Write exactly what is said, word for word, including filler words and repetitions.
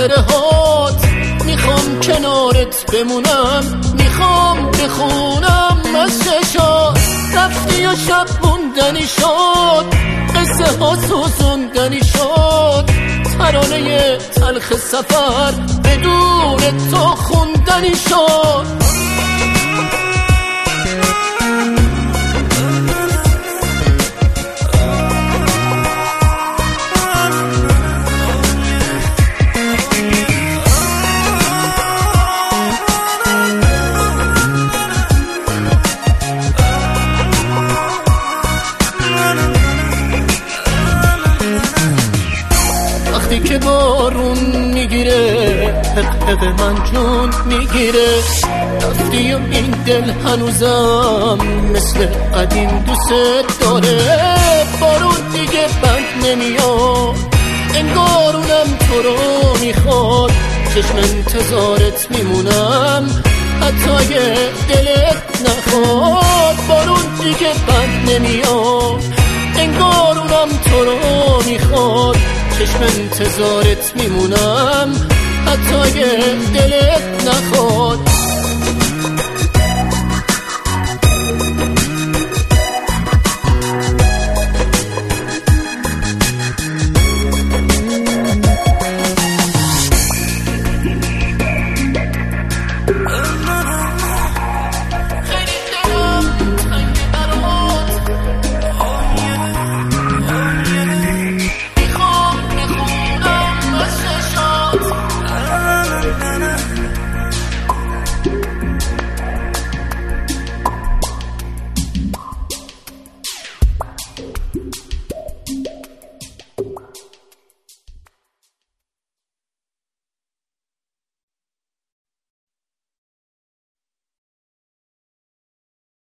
خاطره هات، میخوام کنارت بمونم، میخوام بخونم از چشات. رفتی و شب موندنی شد، قصه ها سوزوندنی شد، ترانه تلخ سفر بدون تو خوندنی شد. وقتی که بارون میگیره حق من جون میگیره، رفتی و این دل هنوزم مثل قدیم دوست داره. بارون دیگه بند نمیاد، انگار اونم تو رو میخواد، چشم انتظارت میمونم حتی اگه دلت نخواد. بارون دیگه بند نمیاد، انگار اونم تو رو میخواد، چشم انتظارت میمونم حتی اگه دلت نخواد. you